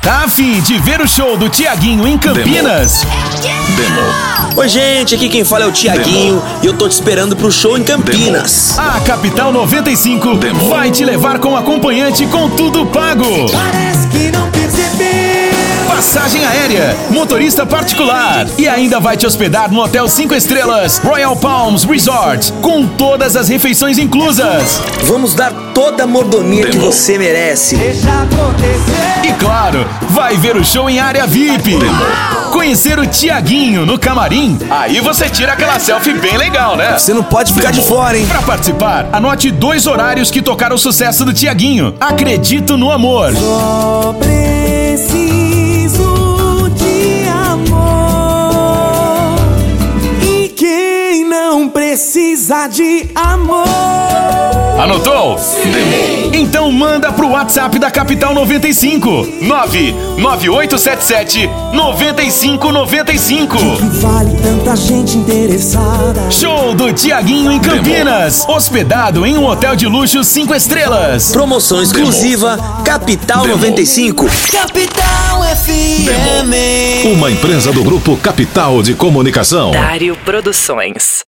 Tá a fim de ver o show do Tiaguinho em Campinas? Oi, gente, aqui quem fala é o Tiaguinho e eu tô te esperando pro show em Campinas. A Capital 95 vai te levar com acompanhante com tudo pago. Parece que não percebeu. Passagem aérea, motorista particular e ainda vai te hospedar no Hotel 5 Estrelas Royal Palms Resort, com todas as refeições inclusas. Vamos dar toda a mordomia que você merece. Deixa acontecer. E claro, vai ver o show em área VIP. Conhecer o Tiaguinho no camarim, aí você tira aquela selfie bem legal, né? Você não pode ficar de fora, hein? Pra participar, anote 2 horários que tocaram o sucesso do Tiaguinho. Acredito no amor. Só preciso de amor. E quem não precisa de amor? Anotou? Sim. Então manda pro WhatsApp da Capital 95, 99877-9595. Que vale tanta gente interessada. Show do Tiaguinho em Campinas, hospedado em um hotel de luxo 5 estrelas. Promoção exclusiva Capital 95. Capital FM. Uma empresa do Grupo Capital de Comunicação. Dário Produções.